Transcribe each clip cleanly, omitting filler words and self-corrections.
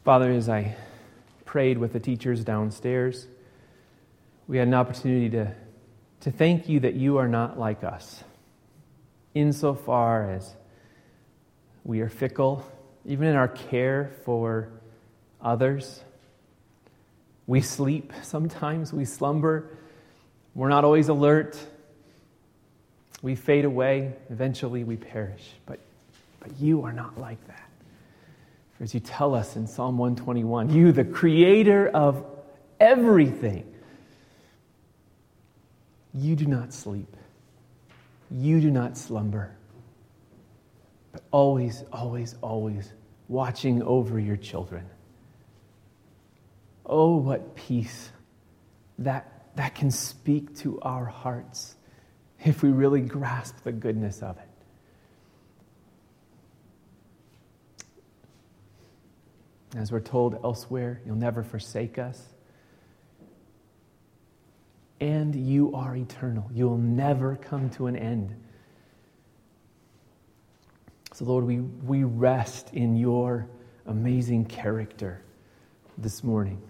Father, as I prayed with the teachers downstairs, we had an opportunity to thank you that you are not like us, insofar as we are fickle, even in our care for others. We sleep sometimes, we slumber, we're not always alert, we fade away, eventually we perish. But you are not like that. For as you tell us in Psalm 121, you, the creator of everything, you do not sleep, you do not slumber, but always, always, always watching over your children. Oh, what peace that can speak to our hearts if we really grasp the goodness of it. As we're told elsewhere, you'll never forsake us. And you are eternal. You'll never come to an end. So Lord, we rest in your amazing character this morning.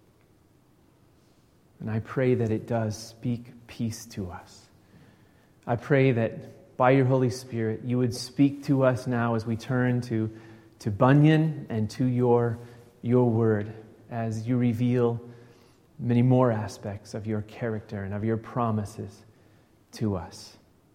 And I pray that it does speak peace to us. I pray that by your Holy Spirit, you would speak to us now as we turn to Bunyan and to your word, as you reveal many more aspects of your character and of your promises to us.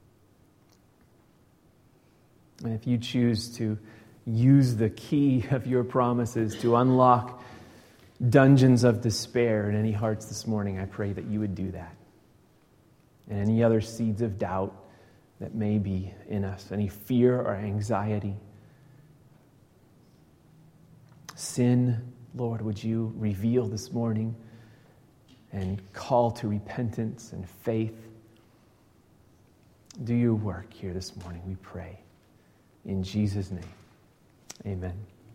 And if you choose to use the key of your promises to unlock dungeons of despair in any hearts this morning, I pray that you would do that. And any other seeds of doubt that may be in us, any fear or anxiety, sin, Lord, would you reveal this morning and call to repentance and faith. Do your work here this morning, we pray. In Jesus' name, amen.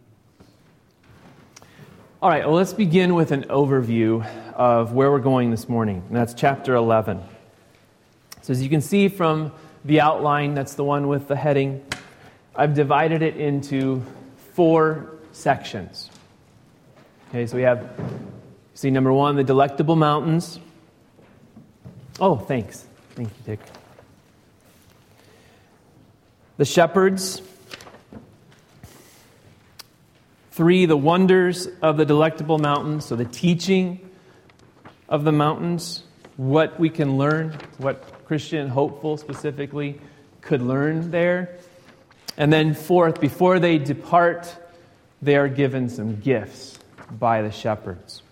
All right, well, let's begin with an overview of where we're going this morning, and that's chapter 11. So as you can see from the outline, that's the one with the heading, I've divided it into 4 sections. Okay, so we have, see, number 1, the Delectable Mountains. Oh, thanks. Thank you, Dick. The Shepherds. 3, the wonders of the Delectable Mountains. So the teaching of the mountains, what we can learn, what Christian hopeful specifically could learn there. And then 4th, before they depart, they are given some gifts by the shepherds.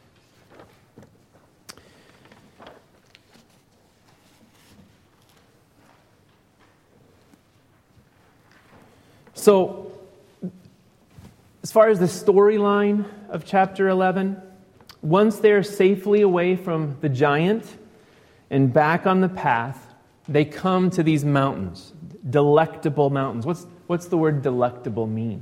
So, as far as the storyline of chapter 11, once they're safely away from the giant and back on the path, they come to these mountains, delectable mountains. What's the word delectable mean?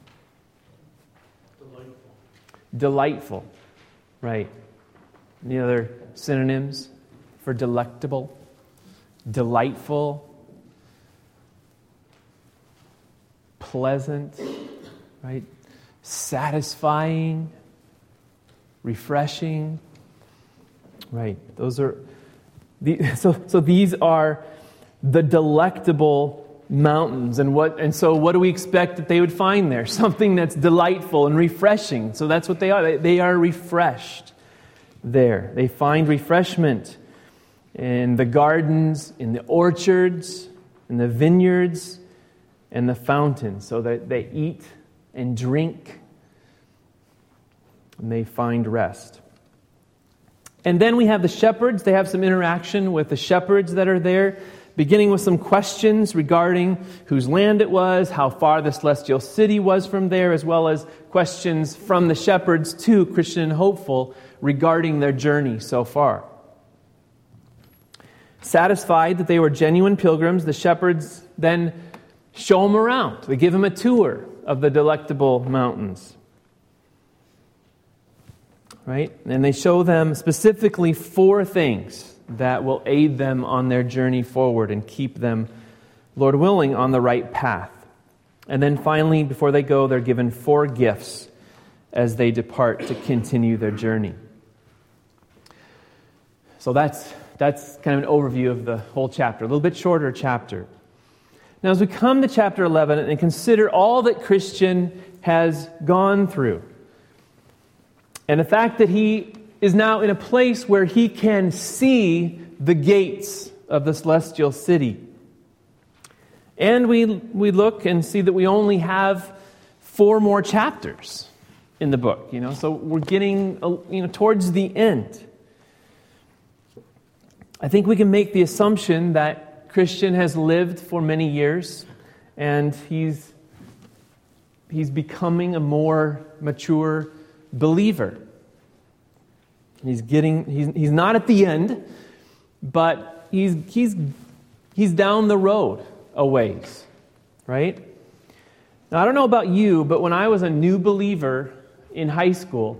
Delightful, right. Any other synonyms for delectable? Delightful, pleasant, right? Satisfying, refreshing, right? Those are so these are the delectable mountains, and so what do we expect that they would find there? Something that's delightful and refreshing. So that's what they are. They are refreshed there. They find refreshment in the gardens, in the orchards, in the vineyards, and the fountains. So that they eat and drink, and they find rest. And then we have the shepherds. They have some interaction with the shepherds that are there, beginning with some questions regarding whose land it was, how far the celestial city was from there, as well as questions from the shepherds to Christian and hopeful regarding their journey so far. Satisfied that they were genuine pilgrims, the shepherds then show them around. They give them a tour of the Delectable Mountains. Right? And they show them specifically 4 things that will aid them on their journey forward and keep them, Lord willing, on the right path. And then finally, before they go, they're given 4 gifts as they depart to continue their journey. So that's kind of an overview of the whole chapter, a little bit shorter chapter. Now, as we come to chapter 11 and consider all that Christian has gone through, and the fact that he is now in a place where he can see the gates of the celestial city. And we look and see that we only have 4 more chapters in the book, so we're getting towards the end. I think we can make the assumption that Christian has lived for many years and he's becoming a more mature believer. He's not at the end, but he's down the road a ways, right? Now, I don't know about you, but when I was a new believer in high school,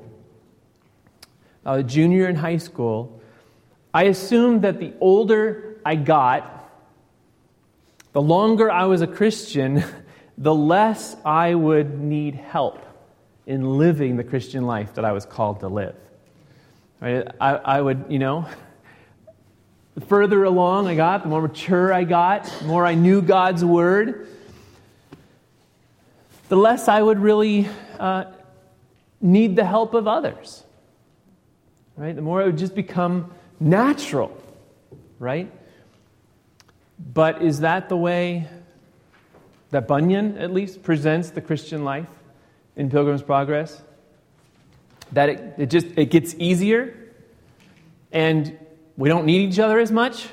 a junior in high school, I assumed that the older I got, the longer I was a Christian, the less I would need help in living the Christian life that I was called to live. Right? I would, the further along I got, the more mature I got, the more I knew God's Word, the less I would really need the help of others. Right? The more it would just become natural. Right? But is that the way that Bunyan, at least, presents the Christian life in Pilgrim's Progress? That it gets easier and we don't need each other as much?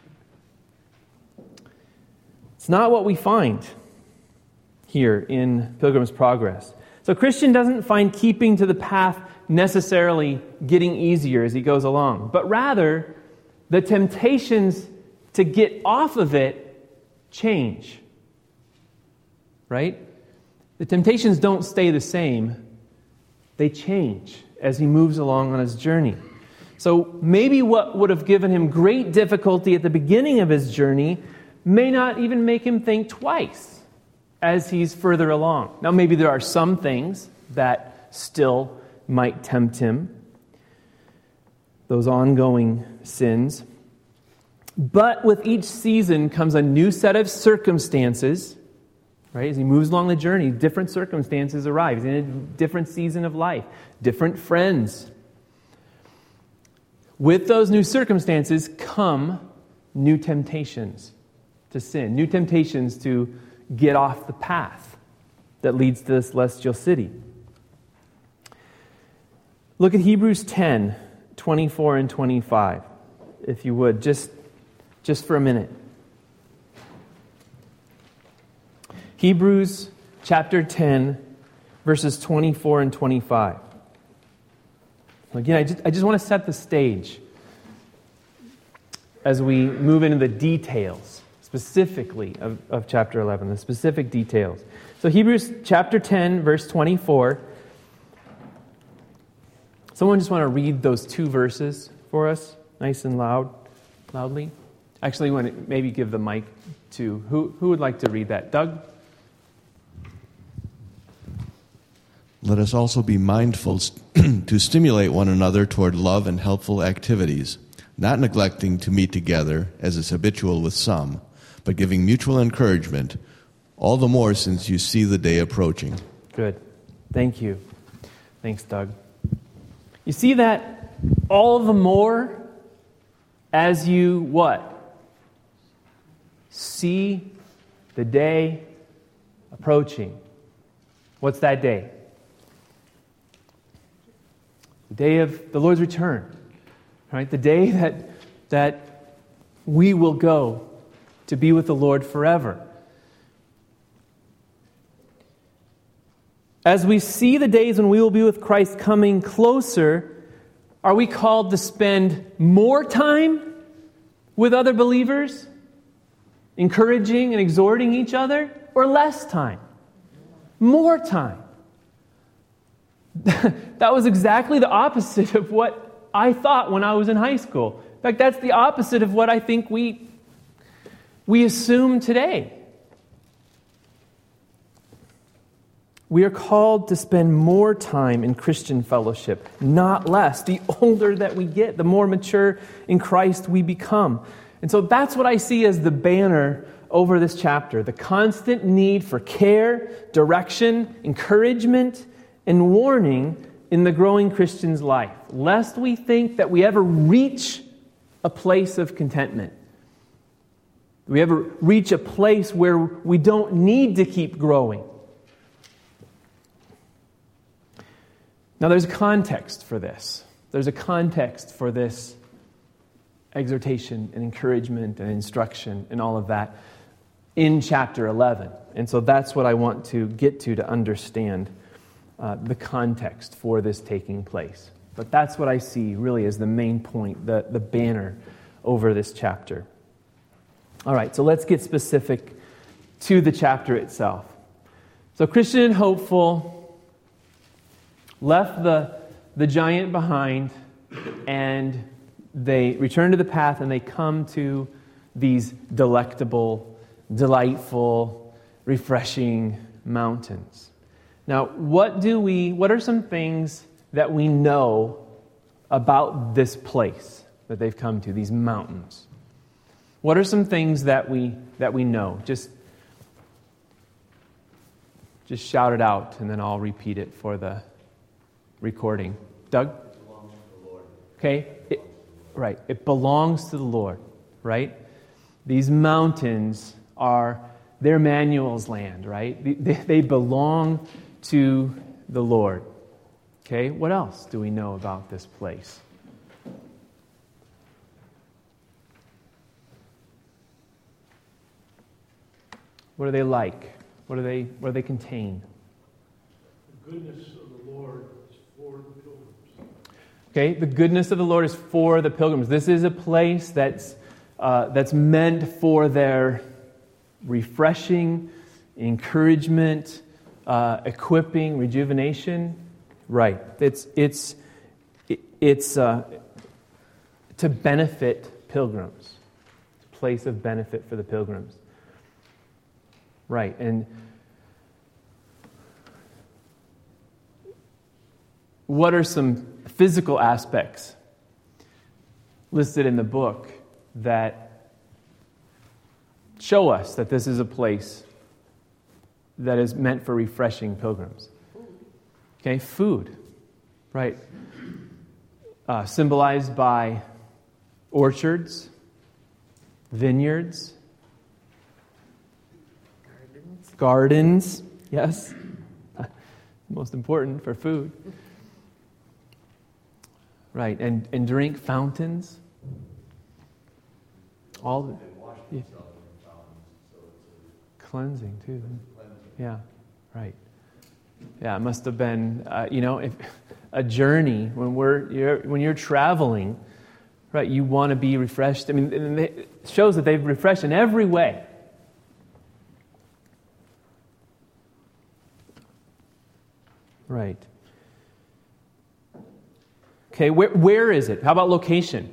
It's not what we find here in Pilgrim's Progress. So Christian doesn't find keeping to the path necessarily getting easier as he goes along, but rather the temptations to get off of it change. Right? The temptations don't stay the same. They change as he moves along on his journey. So maybe what would have given him great difficulty at the beginning of his journey may not even make him think twice as he's further along. Now, maybe there are some things that still might tempt him, those ongoing sins. But with each season comes a new set of circumstances. Right? As he moves along the journey, different circumstances arrive. He's in a different season of life, different friends. With those new circumstances come new temptations to sin, new temptations to get off the path that leads to the celestial city. Look at Hebrews 10, 24 and 25, if you would, just for a minute. Hebrews chapter 10, verses 24 and 25. Again, I just want to set the stage as we move into the details, specifically of chapter 11, the specific details. So Hebrews chapter 10, verse 24. Someone just want to read those 2 verses for us, nice and loudly. Actually, you want to maybe give the mic to, who would like to read that? Doug? Let us also be mindful to stimulate one another toward love and helpful activities, not neglecting to meet together, as is habitual with some, but giving mutual encouragement, all the more since you see the day approaching. Good. Thank you. Thanks, Doug. You see that all the more as you what? See the day approaching. What's that day? The day of the Lord's return, right? The day that we will go to be with the Lord forever. As we see the days when we will be with Christ coming closer, are we called to spend more time with other believers, encouraging and exhorting each other, or less time? More time. That was exactly the opposite of what I thought when I was in high school. In fact, that's the opposite of what I think we assume today. We are called to spend more time in Christian fellowship, not less. The older that we get, the more mature in Christ we become. And so that's what I see as the banner over this chapter, the constant need for care, direction, encouragement, and warning in the growing Christian's life, lest we think that we ever reach a place of contentment. We ever reach a place where we don't need to keep growing. Now, there's a context for this. There's a context for this exhortation and encouragement and instruction and all of that in chapter 11. And so that's what I want to get to understand the context for this taking place. But that's what I see really as the main point, the banner over this chapter. All right, so let's get specific to the chapter itself. So Christian and hopeful left the giant behind, and they return to the path, and they come to these delectable, delightful, refreshing mountains. Now, what are some things that we know about this place that they've come to, these mountains? What are some things that we know? Just shout it out, and then I'll repeat it for the recording. Doug? It belongs to the Lord. Okay, right. It belongs to the Lord, right? These mountains they're Emmanuel's land, right? They belong to the Lord. Okay, what else do we know about this place? What are they like? What do they contain? The goodness of the Lord is for the pilgrims. Okay, the goodness of the Lord is for the pilgrims. This is a place that's meant for their refreshing, encouragement, equipping, rejuvenation. Right. It's to benefit pilgrims. It's a place of benefit for the pilgrims. Right. And what are some physical aspects listed in the book that show us that this is a place that is meant for refreshing pilgrims? Okay, food, right? Symbolized by orchards, vineyards, gardens, yes, most important for food. Right, and drink fountains. All yeah. Cleansing too. Yeah, right. Yeah, it must have been if a journey when you're traveling, right? You want to be refreshed. I mean, it shows that they've refreshed in every way. Right. Okay, where is it? How about location?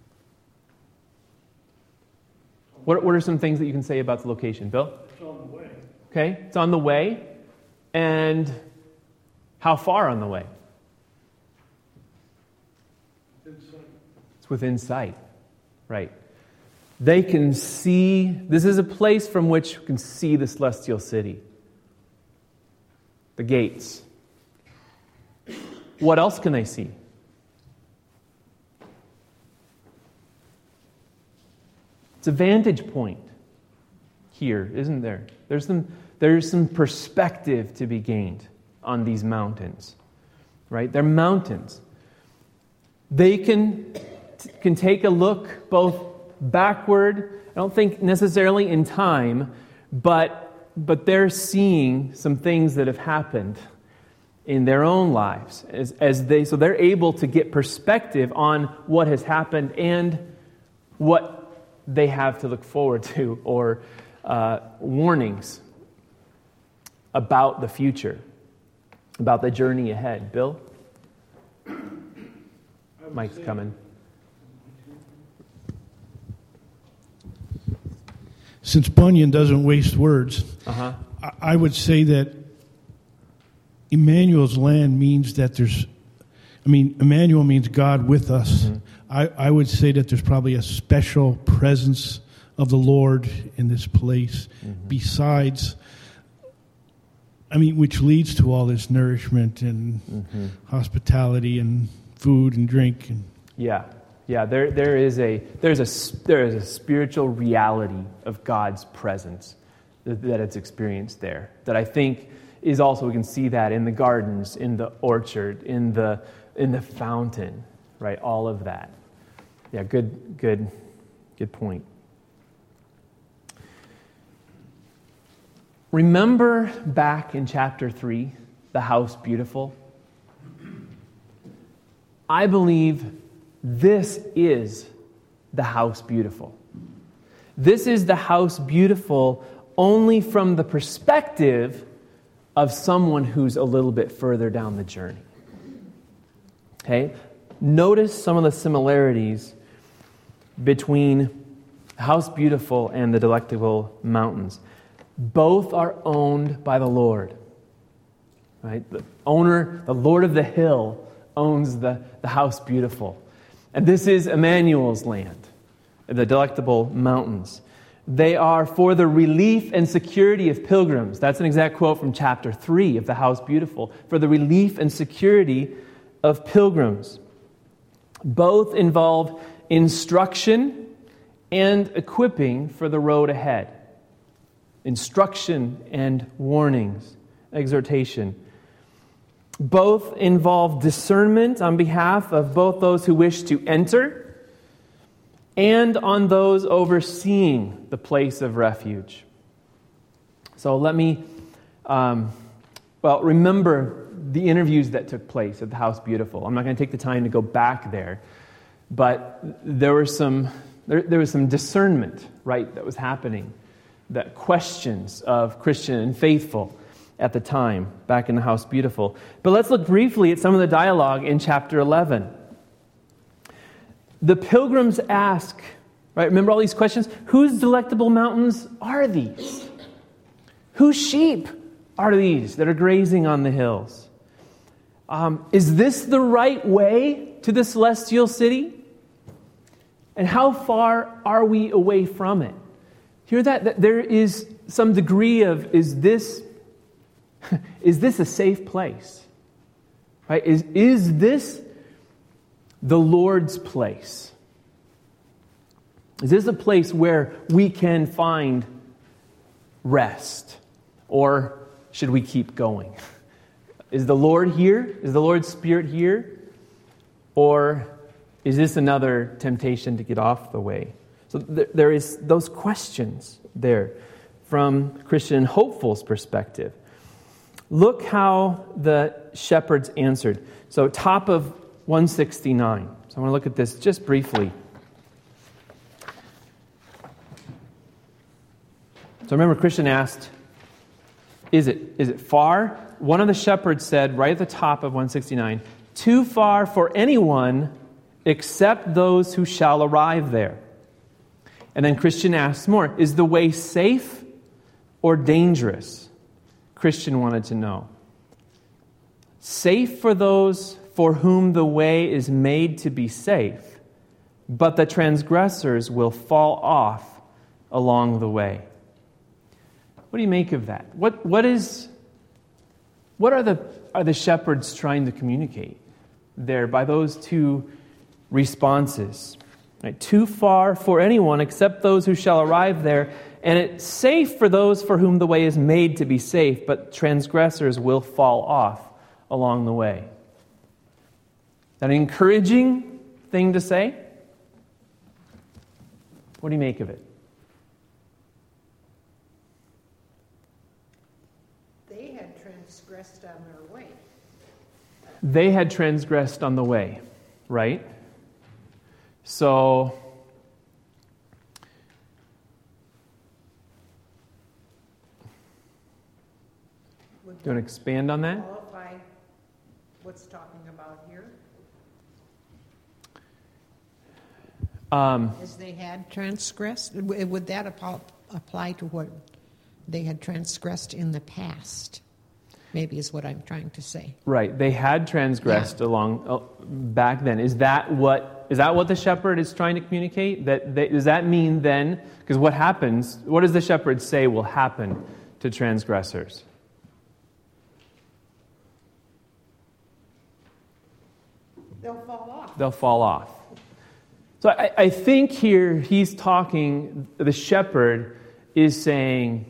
What are some things that you can say about the location? Bill? It's on the way. Okay, it's on the way. And how far on the way? It's within sight. Right. They can see, this is a place from which you can see the celestial city. The gates. What else can they see? It's a vantage point here, isn't there? There's some perspective to be gained on these mountains, right? They're mountains. They can take a look both backward, I don't think necessarily in time, but they're seeing some things that have happened in their own lives so they're able to get perspective on what has happened and what they have to look forward to, or warnings about the future, about the journey ahead. Bill? Mike's coming. Since Bunyan doesn't waste words, I would say that Emmanuel's land means that Emmanuel means God with us. Mm-hmm. I would say that there's probably a special presence of the Lord in this place besides, which leads to all this nourishment and hospitality and food and drink. Yeah. There is a spiritual reality of God's presence that it's experienced there. That I think is also, we can see that in the gardens, in the orchard, in the fountain, right? All of that. Yeah, good point. Remember back in chapter 3, the house beautiful? I believe this is the house beautiful. This is the house beautiful only from the perspective of someone who's a little bit further down the journey. Okay? Notice some of the similarities between the house beautiful and the Delectable Mountains. Both are owned by the Lord. Right? The owner, the Lord of the hill, owns the house beautiful. And this is Emmanuel's land, the Delectable Mountains. They are for the relief and security of pilgrims. That's an exact quote from chapter 3 of the House Beautiful. For the relief and security of pilgrims. Both involve instruction and equipping for the road ahead. Instruction and warnings, exhortation. Both involve discernment on behalf of both those who wish to enter and on those overseeing the place of refuge. So let me, remember the interviews that took place at the House Beautiful. I'm not going to take the time to go back there, but there was some discernment, right, that was happening, that questions of Christian and faithful at the time, back in the House Beautiful. But let's look briefly at some of the dialogue in chapter 11. The pilgrims ask, right, remember all these questions? Whose delectable mountains are these? Whose sheep are these that are grazing on the hills? Is this the right way to the celestial city? And how far are we away from it? Hear that there is some degree of, is this a safe place? Right? Is this the Lord's place? Is this a place where we can find rest? Or should we keep going? Is the Lord here? Is the Lord's Spirit here? Or is this another temptation to get off the way? So there is those questions there from Christian hopeful's perspective. Look how the shepherds answered. So top of 169. So I want to look at this just briefly. So remember, Christian asked, is it far? One of the shepherds said, right at the top of 169, too far for anyone except those who shall arrive there. And then Christian asks more, is the way safe or dangerous? Christian wanted to know. Safe for those for whom the way is made to be safe, but the transgressors will fall off along the way. What do you make of that? What are the shepherds trying to communicate there by those two responses? Right? Too far for anyone except those who shall arrive there, and it's safe for those for whom the way is made to be safe, but transgressors will fall off along the way. Is that an encouraging thing to say? What do you make of it? They had transgressed on their way. They had transgressed on the way, right? So, do you want to expand on that? Qualify what's talking about here? As they had transgressed? Would that apply to what they had transgressed in the past? maybe is what I'm trying to say. Right. They had transgressed back then. Is that what the shepherd is trying to communicate? Does that mean then, because what does the shepherd say will happen to transgressors? They'll fall off. They'll fall off. So I think here the shepherd is saying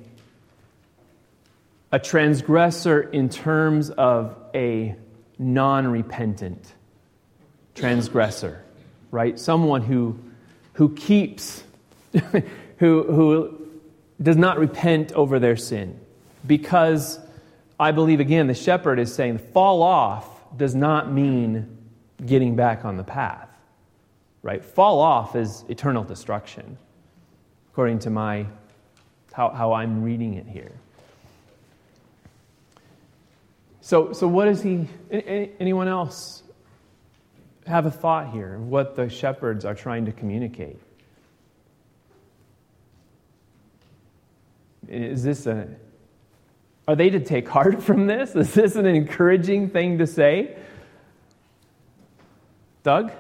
a transgressor in terms of a non-repentant transgressor, right? Someone who keeps, who does not repent over their sin. Because I believe, again, the shepherd is saying fall off does not mean getting back on the path, right? Fall off is eternal destruction, according to how I'm reading it here. So what is anyone else have a thought here? What the shepherds are trying to communicate? Are they to take heart from this? Is this an encouraging thing to say? Doug?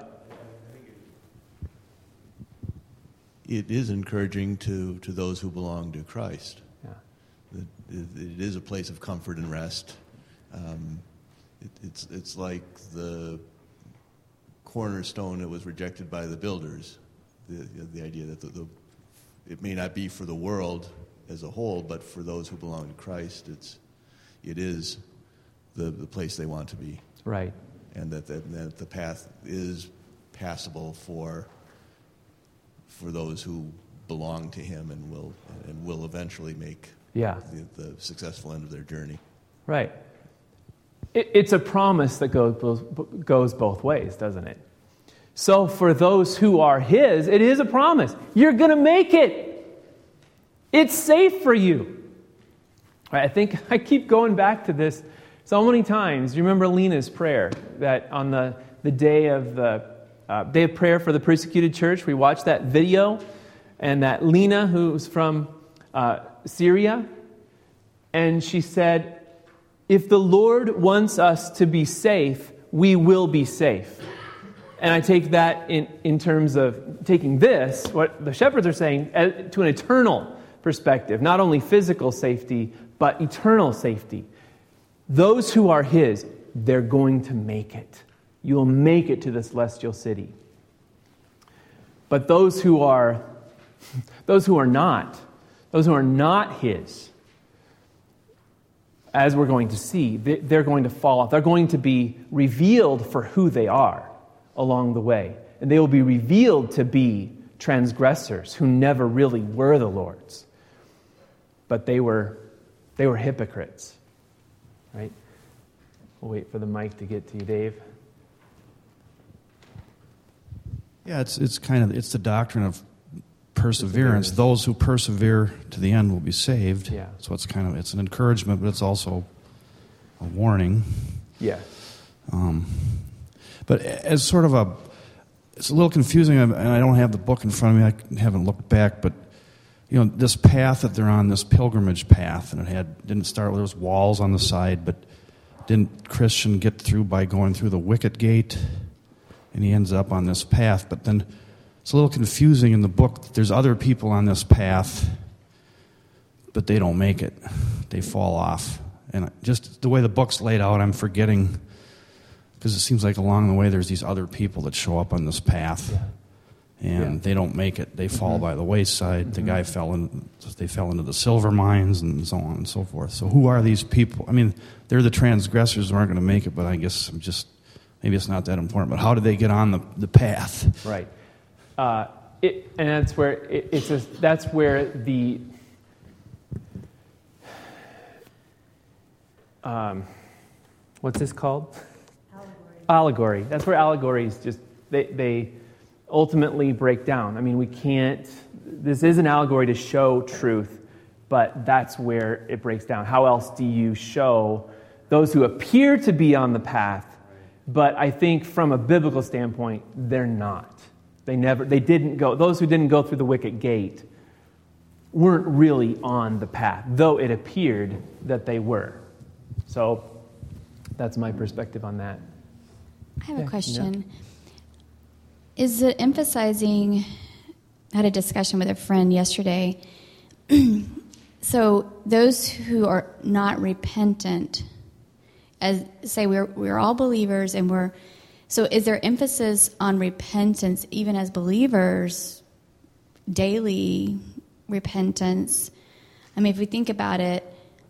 It is encouraging to those who belong to Christ. Yeah. It is a place of comfort and rest. It's like the cornerstone that was rejected by the builders. The idea that it may not be for the world as a whole, but for those who belong to Christ, it is the place they want to be. Right. And that the path is passable for those who belong to Him and will eventually make the successful end of their journey. Right. It's a promise that goes both ways, doesn't it? So for those who are His, it is a promise. You're going to make it. It's safe for you. I think I keep going back to this so many times. You remember Lena's prayer that on the day of day of prayer for the persecuted church, we watched that video, and that Lena, who's from Syria, and she said, if the Lord wants us to be safe, we will be safe. And I take that in terms of taking this, what the shepherds are saying, to an eternal perspective, not only physical safety, but eternal safety. Those who are His, they're going to make it. You will make it to the celestial city. But those who are not His, as we're going to see, they're going to fall off. They're going to be revealed for who they are along the way. And they will be revealed to be transgressors who never really were the Lord's. But they were hypocrites. Right? We'll wait for the mic to get to you, Dave. Yeah, it's the doctrine of perseverance. Those who persevere to the end will be saved. Yeah. So it's an encouragement, but it's also a warning. Yeah. But as sort of it's a little confusing, and I don't have the book in front of me. I haven't looked back, but this path that they're on, this pilgrimage path, and didn't start. There was walls on the side, but didn't Christian get through by going through the wicket gate? And he ends up on this path, but then it's a little confusing in the book that there's other people on this path, but they don't make it. They fall off. And just the way the book's laid out, I'm forgetting, because it seems like along the way there's these other people that show up on this path, and they don't make it. They fall by the wayside. The guy fell into the silver mines and so on and so forth. So who are these people? I mean, they're the transgressors who aren't going to make it, but I guess maybe it's not that important. But how do they get on the path? Right. And that's where that's where the what's this called? Allegory. That's where allegories they ultimately break down. I mean, this is an allegory to show truth, but that's where it breaks down. How else do you show those who appear to be on the path, but I think from a biblical standpoint, they're not. They didn't go, those who didn't go through the wicket gate weren't really on the path, though it appeared that they were. So that's my perspective on that. I have a question. Is it emphasizing, I had a discussion with a friend yesterday. So those who are not repentant, as say we're all believers, and so is there emphasis on repentance even as believers, daily repentance? I mean, if we think about it,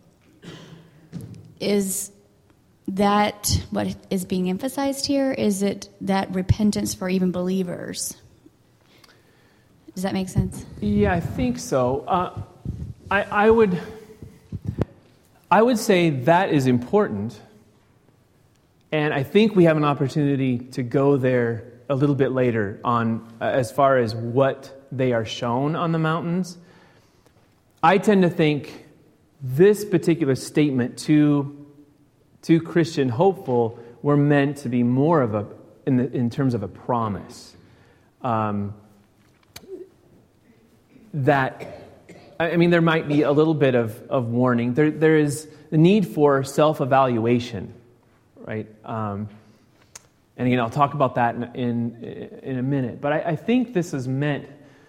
is that what is being emphasized here? Is it that repentance for even believers? Does that make sense? Yeah, I think so. I would say that is important, and I think we have an opportunity to go there a little bit later on as far as what they are shown on the mountains. I tend to think this particular statement to Christian hopeful were meant to be more of in terms of a promise. That, I mean, there might be a little bit of warning. There is the need for self-evaluation, right? And again, I'll talk about that in a minute. But I think this is meant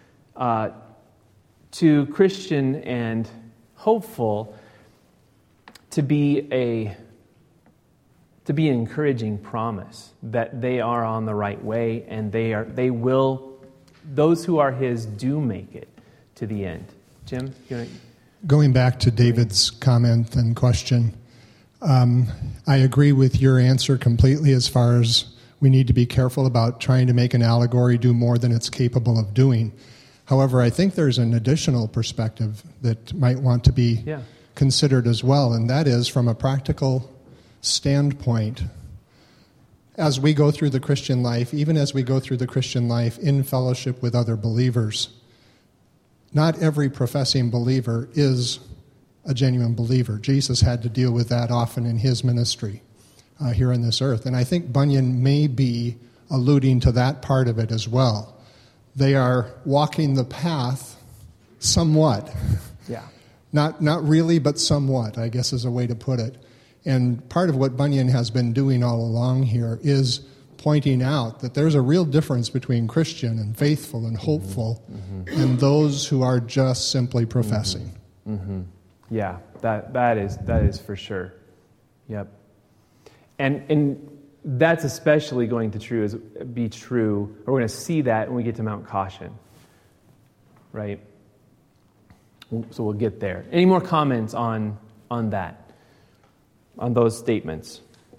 to Christian and hopeful to be an encouraging promise that they are on the right way, and those who are His do make it to the end. Jim, going back to David's comment and question, I agree with your answer completely as far as we need to be careful about trying to make an allegory do more than it's capable of doing. However, I think there's an additional perspective that might want to be considered as well, and that is from a practical standpoint. As we go through the Christian life, even as we go through the Christian life in fellowship with other believers, not every professing believer is a genuine believer. Jesus had to deal with that often in His ministry here on this earth. And I think Bunyan may be alluding to that part of it as well. They are walking the path somewhat. Yeah. Not really, but somewhat, I guess is a way to put it. And part of what Bunyan has been doing all along here is pointing out that there's a real difference between Christian and faithful and hopeful and those who are just simply professing. Yeah, that is for sure. Yep. And that's especially going to be true, or we're going to see that when we get to Mount Caution. Right? So we'll get there. Any more comments on that? On those statements?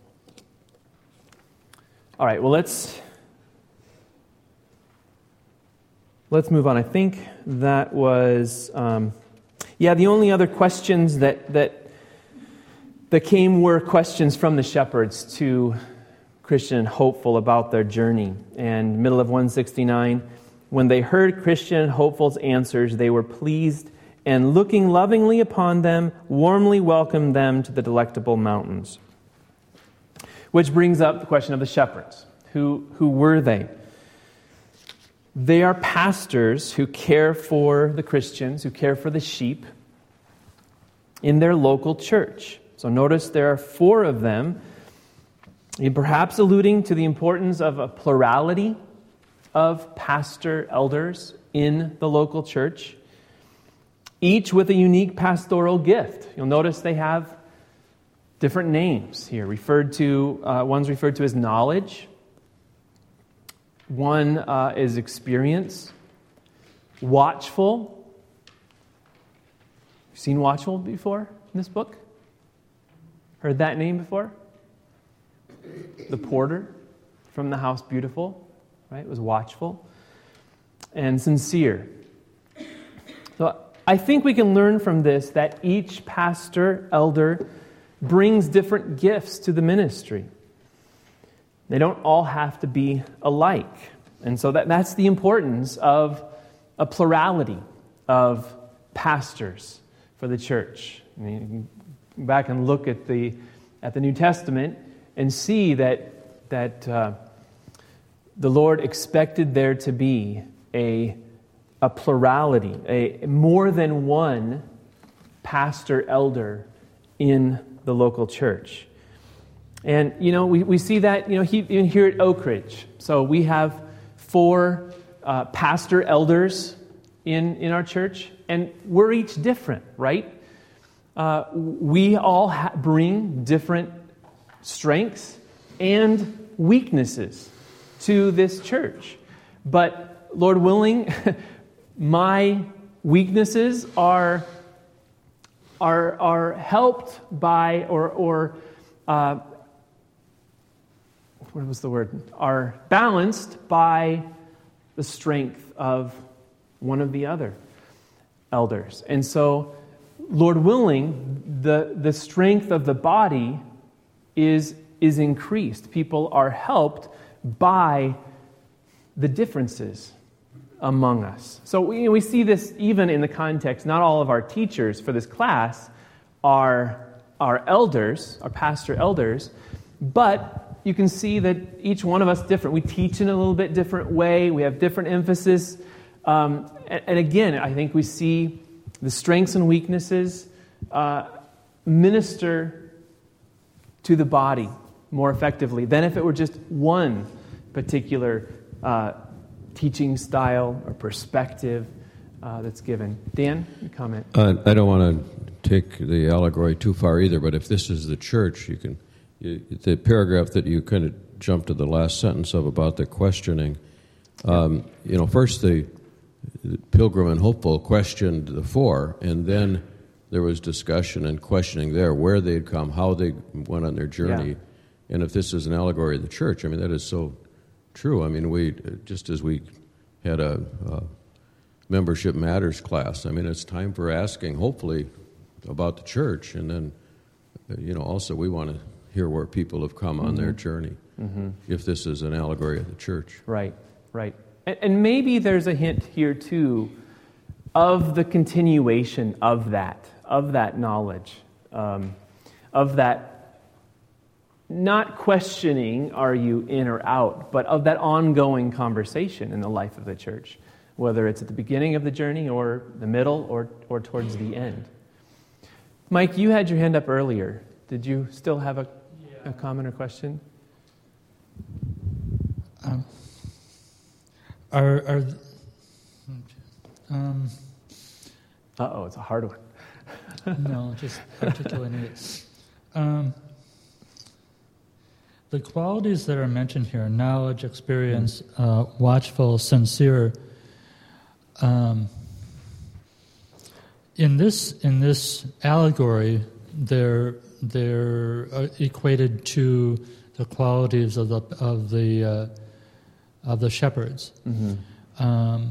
All right, well, let's move on. I think that was, the only other questions that came were questions from the shepherds to Christian and hopeful about their journey. And middle of 169, when they heard Christian and hopeful's answers, they were pleased, and looking lovingly upon them, warmly welcomed them to the delectable mountains. Which brings up the question of the shepherds. Who were they? They are pastors who care for the Christians, who care for the sheep in their local church. So notice there are 4 of them, perhaps alluding to the importance of a plurality of pastor elders in the local church, each with a unique pastoral gift. You'll notice they have different names here. One's referred to as knowledge. One is experience. Watchful. You've seen watchful before in this book? Heard that name before? The porter from the House Beautiful, right? Was watchful. And sincere. So I think we can learn from this that each pastor, elder, brings different gifts to the ministry. They don't all have to be alike. And so that's the importance of a plurality of pastors for the church. I mean, you can go back and look at the New Testament and see that the Lord expected there to be a plurality, a more than one pastor elder in the local church. And, we see that, even here at Oak Ridge. So we have 4 pastor elders in our church, and we're each different, right? We all bring different strengths and weaknesses to this church. But Lord willing, my weaknesses are helped by are balanced by the strength of one of the other elders. And so, Lord willing, the strength of the body is increased. People are helped by the differences among us. So we see this even in the context, not all of our teachers for this class are elders, are pastor elders, but you can see that each one of us is different. We teach in a little bit different way. We have different emphasis. And again, I think we see the strengths and weaknesses minister to the body more effectively than if it were just one particular teaching style or perspective that's given. Dan, your comment. I don't want to take the allegory too far either, but if this is the church, the paragraph that you kind of jumped to the last sentence of about the questioning, first the Pilgrim and Hopeful questioned the 4, and then there was discussion and questioning there, where they'd come, how they went on their journey, Yeah. And if this is an allegory of the church, that is so true. We, just as we had a Membership Matters class, it's time for asking, hopefully, about the church, and then, also we want to hear where people have come on their journey, if this is an allegory of the church. Right. And maybe there's a hint here, too, of the continuation of that knowledge, of that not questioning, are you in or out, but of that ongoing conversation in the life of the church, whether it's at the beginning of the journey or the middle or towards the end. Mike, you had your hand up earlier. Did you still have a comment or question? It's a hard one. No, just articulating it. The qualities that are mentioned here, knowledge, experience, watchful, sincere, in this allegory, they're equated to the qualities of the shepherds. Mm-hmm.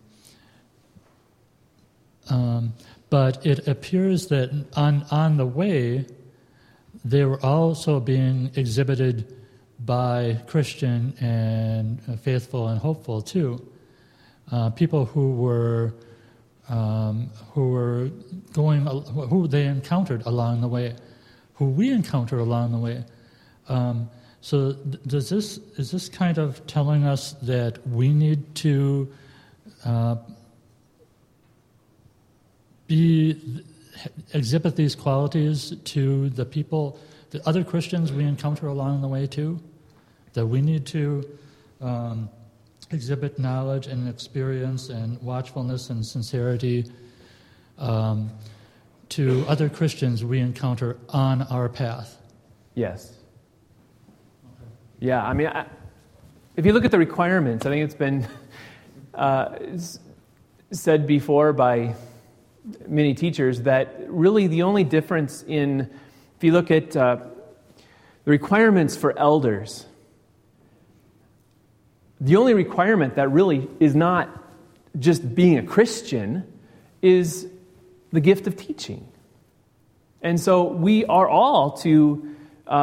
But it appears that on the way, they were also being exhibited by Christian and faithful and hopeful too. People who they encountered along the way, who we encounter along the way. So is this kind of telling us that we need to exhibit these qualities to the people, the other Christians we encounter along the way too? That we need to exhibit knowledge and experience and watchfulness and sincerity to other Christians we encounter on our path? Yes. Yeah, if you look at the requirements, I think it's been said before by many teachers that really the only difference if you look at the requirements for elders, the only requirement that really is not just being a Christian is the gift of teaching. And so we are all to,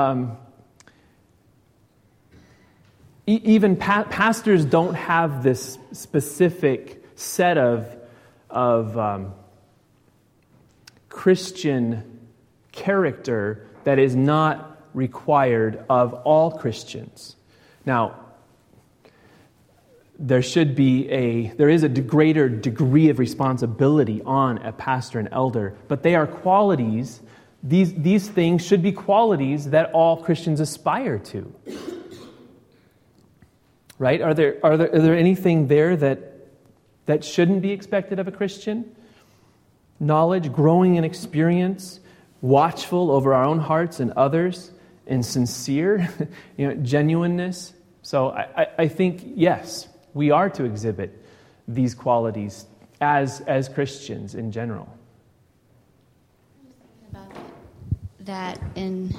even pastors don't have this specific set of Christian character that is not required of all Christians. Now, there is a greater degree of responsibility on a pastor and elder, but they are qualities these things should be qualities that all Christians aspire to. Right? Are there anything there that shouldn't be expected of a Christian? Knowledge, growing in experience, watchful over our own hearts and others, and sincere, genuineness. So I think, yes, we are to exhibit these qualities as Christians in general. About that in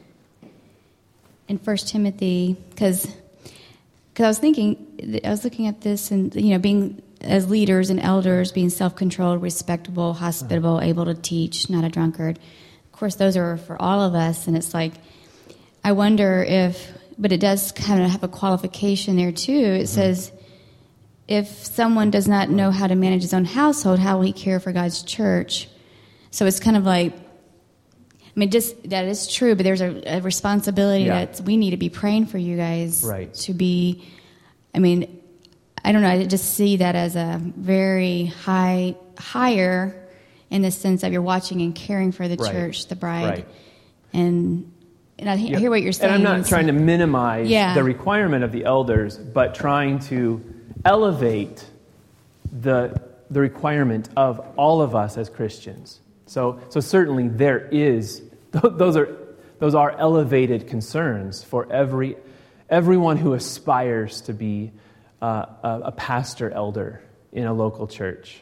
1 Timothy, because I was looking at this and, being as leaders and elders, being self-controlled, respectable, hospitable, able to teach, not a drunkard. Of course, those are for all of us, and it's like, I wonder but it does kind of have a qualification there too. It says, if someone does not know how to manage his own household, how will he care for God's church? So it's kind of like, just that is true, but there's a responsibility that we need to be praying for you guys to be. I don't know. I just see that as a very higher in the sense of you're watching and caring for the church, the bride, and I hear what you're saying. And I'm not trying to minimize the requirement of the elders, but trying to elevate the requirement of all of us as Christians. So certainly there is those are elevated concerns for everyone who aspires to be a pastor elder in a local church.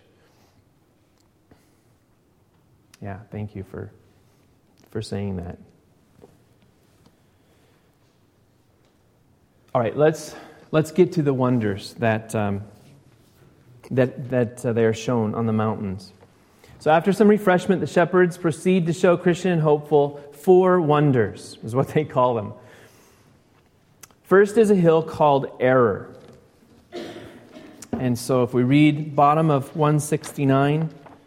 Yeah, thank you for saying that. All right, let's get to the wonders that they are shown on the mountains. So after some refreshment, the shepherds proceed to show Christian and hopeful 4 wonders, is what they call them. First is a hill called Error. And so if we read bottom of 169.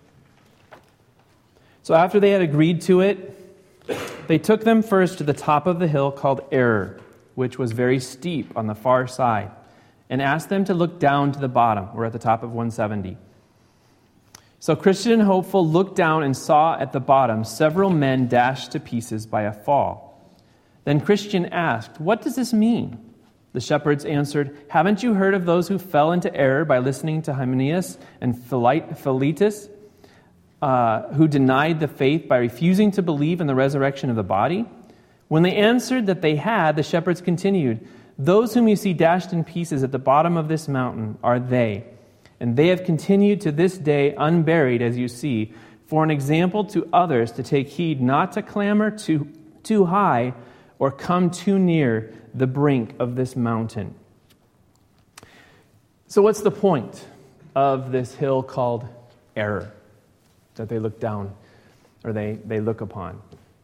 So after they had agreed to it, they took them first to the top of the hill called Error, which was very steep on the far side, and asked them to look down to the bottom. We're at the top of 170. So Christian and hopeful looked down and saw at the bottom several men dashed to pieces by a fall. Then Christian asked, "What does this mean?" The shepherds answered, "Haven't you heard of those who fell into error by listening to Hymenaeus and Philetus, who denied the faith by refusing to believe in the resurrection of the body?" When they answered that they had, the shepherds continued, "Those whom you see dashed in pieces at the bottom of this mountain are they, and they have continued to this day unburied, as you see, for an example to others to take heed not to clamber too high or come too near the brink of this mountain." So what's the point of this hill called Error that they look down, or they look upon?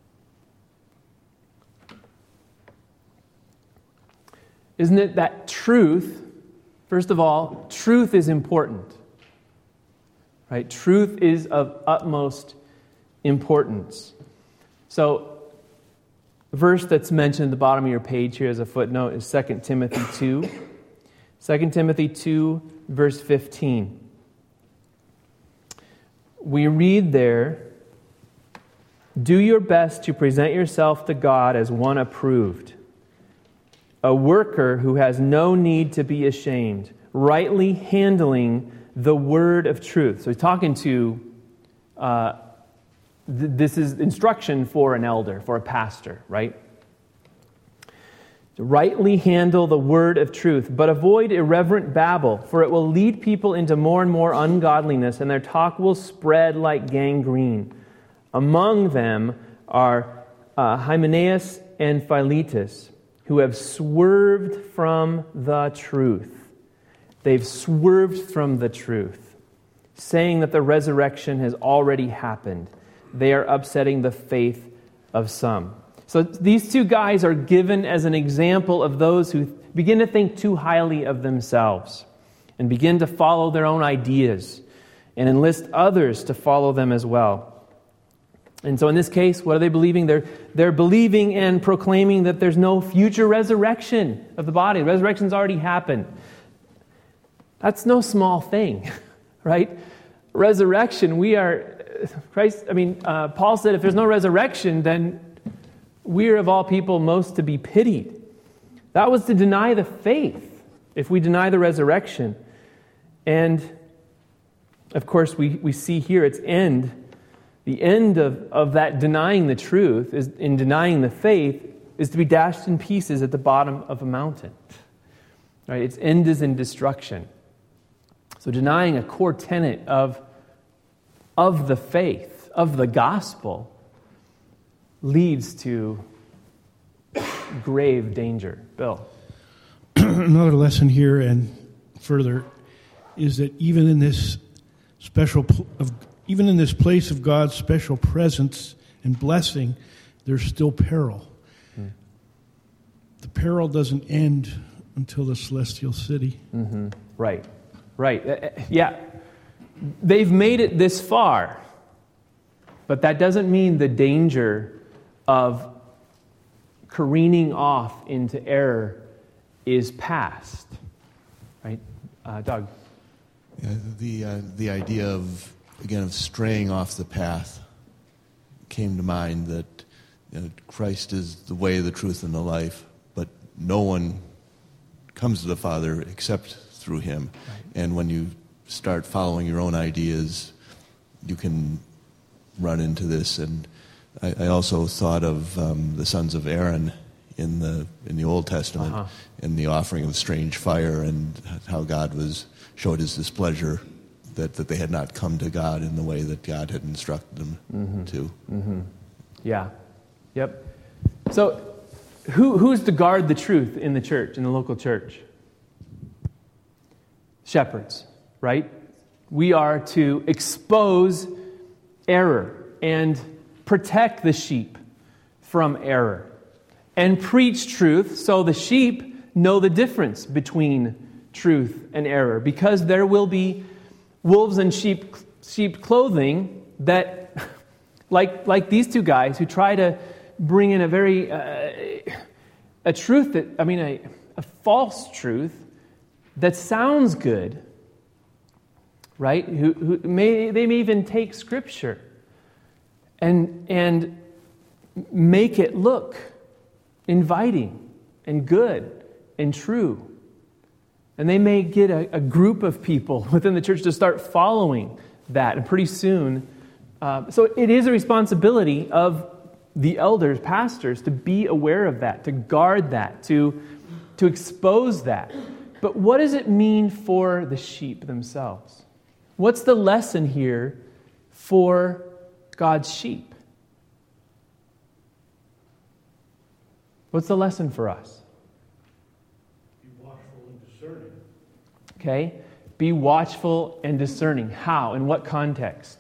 Isn't it that truth, first of all, truth is important, right? Truth is of utmost importance. So, the verse that's mentioned at the bottom of your page here as a footnote is 2 Timothy 2. 2 Timothy 2, verse 15. We read there, "Do your best to present yourself to God as one approved, a worker who has no need to be ashamed, rightly handling the word of truth." So he's talking to, this is instruction for an elder, for a pastor, right? To rightly handle the word of truth, but avoid irreverent babble, for it will lead people into more and more ungodliness, and their talk will spread like gangrene. Among them are Hymenaeus and Philetus, who have swerved from the truth. They've swerved from the truth, saying that the resurrection has already happened. They are upsetting the faith of some. So these 2 guys are given as an example of those who begin to think too highly of themselves and begin to follow their own ideas and enlist others to follow them as well. And so in this case, what are they believing? They're believing and proclaiming that there's no future resurrection of the body. The resurrection's already happened. That's no small thing, right? Resurrection, Paul said, if there's no resurrection, then we're of all people most to be pitied. That was to deny the faith, if we deny the resurrection. And, of course, we see here its end. The end of that denying the truth, is in denying the faith, is to be dashed in pieces at the bottom of a mountain. Right? Its end is in destruction. So denying a core tenet of the faith, of the gospel, leads to grave danger. Bill? Another lesson here and further is that even in this place of God's special presence and blessing, there's still peril. The peril doesn't end until the celestial city. Mm-hmm. Right. Yeah. They've made it this far, but that doesn't mean the danger of careening off into error is past. Right? Doug? Yeah, the idea of straying off the path came to mind, that Christ is the way, the truth, and the life, but no one comes to the Father except through Him. Right. And when you start following your own ideas, you can run into this. And I also thought of the sons of Aaron in the Old Testament, in the offering of strange fire, and how God showed His displeasure that they had not come to God in the way that God had instructed them to. Mm-hmm. Yeah. Yep. So, who's to guard the truth in the church, in the local church? Shepherds, right? We are to expose error and protect the sheep from error and preach truth so the sheep know the difference between truth and error, because there will be wolves in sheep clothing that, like these two guys who try to bring in a truth that, a false truth that sounds good, right? They may even take Scripture and make it look inviting and good and true. And they may get a group of people within the church to start following that. And pretty soon, so it is a responsibility of the elders, pastors, to be aware of that, to guard that, to expose that. But what does it mean for the sheep themselves? What's the lesson here for God's sheep? What's the lesson for us? Be watchful and discerning. Okay? Be watchful and discerning. How? In what context?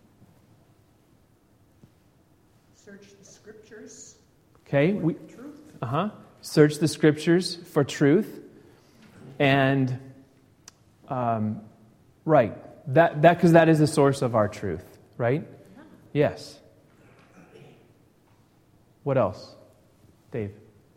Search the Scriptures. Okay? For the truth. Search the Scriptures for truth. And, right. That because that is the source of our truth, right? Yes. What else? Dave?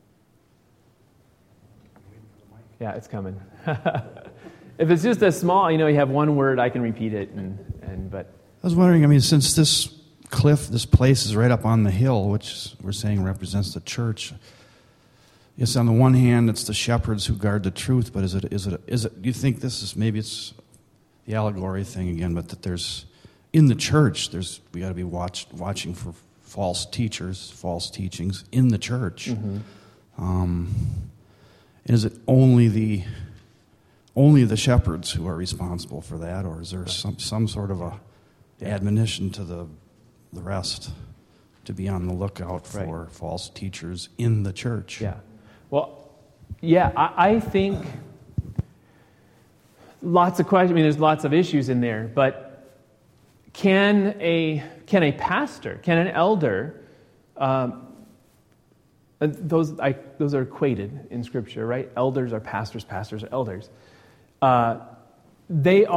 Yeah, it's coming. If it's just a small, you have one word, I can repeat it, but I was wondering, since this place is right up on the hill, which we're saying represents the church. Yes, on the one hand, it's the shepherds who guard the truth, but is it? Do you think this is, maybe it's the allegory thing again, but that there's, in the church, we got to be watching for false teachers, false teachings in the church. Mm-hmm. Is it only the shepherds who are responsible for that, or is there some sort of a admonition to the rest to be on the lookout for false teachers in the church? Yeah. Well, yeah, I think lots of questions. There's lots of issues in there, but can a pastor, can an elder, those are equated in Scripture, right? Elders are pastors, pastors are elders. They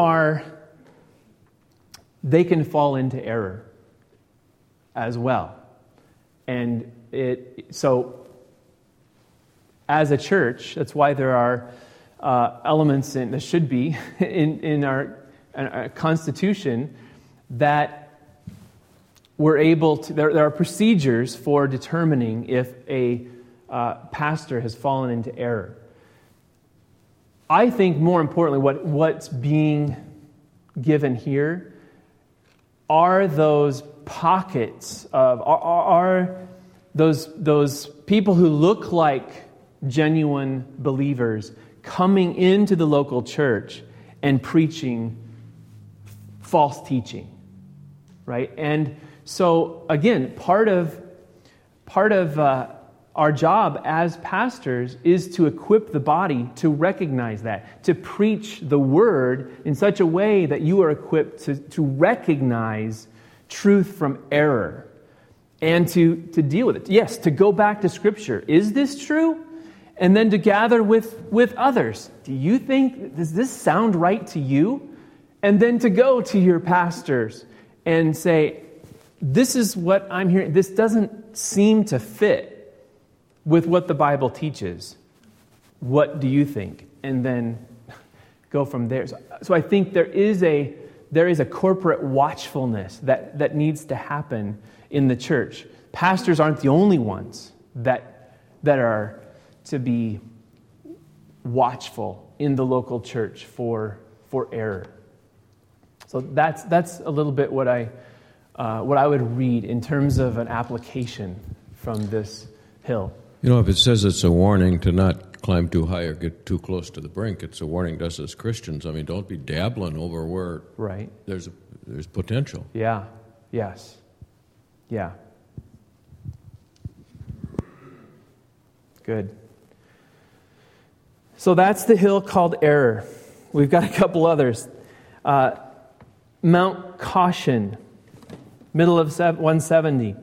can fall into error as well, and so. As a church, that's why there are elements there should be in our Constitution that we're able to, there are procedures for determining if a pastor has fallen into error. I think more importantly, what's being given here are those pockets of, are those people who look like genuine believers coming into the local church and preaching false teaching, right? And so again, part of our job as pastors is to equip the body to recognize that, to preach the word in such a way that you are equipped to recognize truth from error and to deal with it. Yes, to go back to Scripture. Is this true? And then to gather with others. Do you think, does this sound right to you? And then to go to your pastors and say, this is what I'm hearing. This doesn't seem to fit with what the Bible teaches. What do you think? And then go from there. So I think there is a corporate watchfulness that needs to happen in the church. Pastors aren't the only ones that are to be watchful in the local church for error. So that's a little bit what I would read in terms of an application from this hill. You know, if it says it's a warning to not climb too high or get too close to the brink, it's a warning to us as Christians. I mean, don't be dabbling over where right. There's potential. Yeah. Yes. Yeah. Good. So that's the hill called error. We've got a couple others. Mount Caution, middle of 170.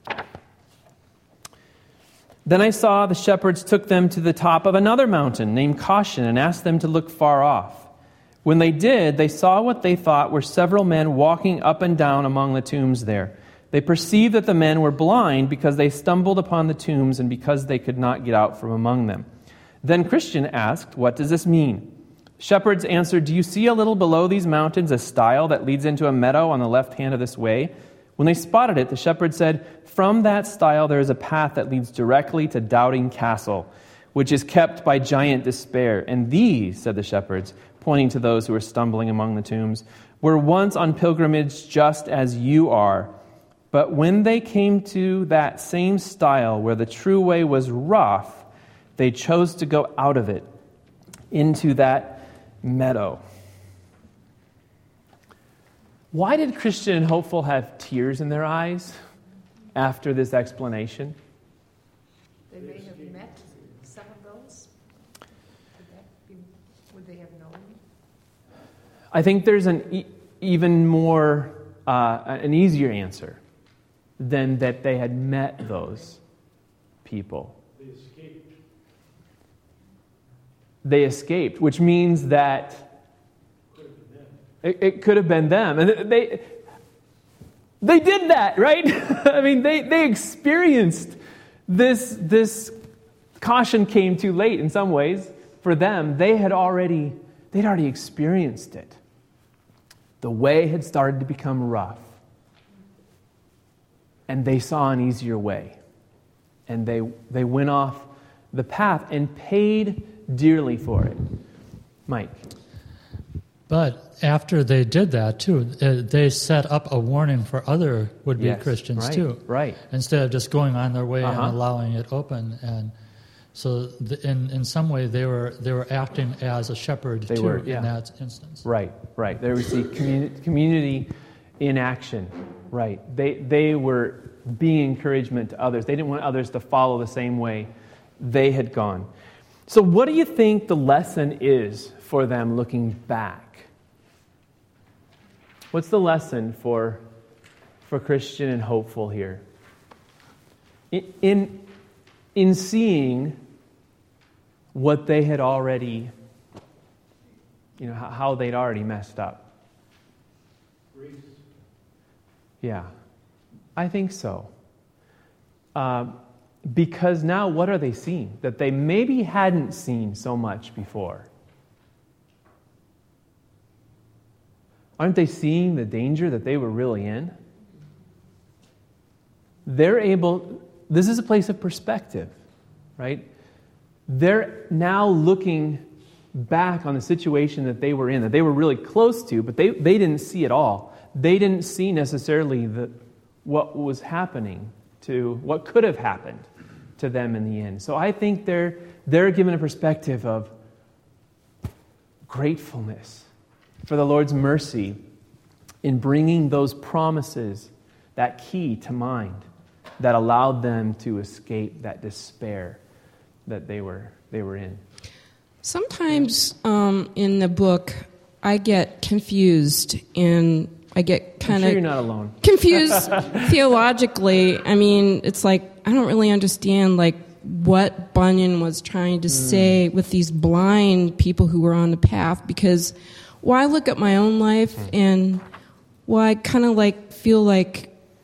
Then I saw the shepherds took them to the top of another mountain named Caution and asked them to look far off. When they did, they saw what they thought were several men walking up and down among the tombs there. They perceived that the men were blind because they stumbled upon the tombs and because they could not get out from among them. Then Christian asked, "What does this mean?" Shepherds answered, "Do you see a little below these mountains a stile that leads into a meadow on the left hand of this way?" When they spotted it, the shepherd said, "From that stile there is a path that leads directly to Doubting Castle, which is kept by giant Despair. And these," said the shepherds, pointing to those who were stumbling among the tombs, "were once on pilgrimage just as you are. But when they came to that same stile where the true way was rough, they chose to go out of it into that meadow." Why did Christian and Hopeful have tears in their eyes after this explanation? They may have met some of those. Would they have known? I think there's an even more, an easier answer than that they had met those people. They escaped, which means that it could have been them. And they did that, right? I mean, they experienced this caution came too late in some ways for them. They'd already experienced it. The way had started to become rough. And they saw an easier way. And they went off the path and paid dearly for it. Mike. But after they did that, too, they set up a warning for other would-be Christians, too. Right. Instead of just going on their way and allowing it open. And so in some way, they were acting as a shepherd, in that instance. Right. There was the community in action. Right. They were being encouragement to others. They didn't want others to follow the same way they had gone. So what do you think the lesson is for them looking back? What's the lesson for Christian and Hopeful here? In seeing what they had already, how they'd already messed up. Grace. Yeah, I think so. Because now what are they seeing? That they maybe hadn't seen so much before. Aren't they seeing the danger that they were really in? this is a place of perspective, right? They're now looking back on the situation that they were in, that they were really close to, but they didn't see it all. They didn't see necessarily what was happening to, what could have happened to them in the end. So I think they're given a perspective of gratefulness for the Lord's mercy in bringing those promises, that key to mind that allowed them to escape that despair that they were in. Sometimes in the book, I get confused and I get kind of you're not alone. Confused theologically. I mean, it's like I don't really understand like what Bunyan was trying to say with these blind people who were on the path, because I look at my own life and I kind of like feel like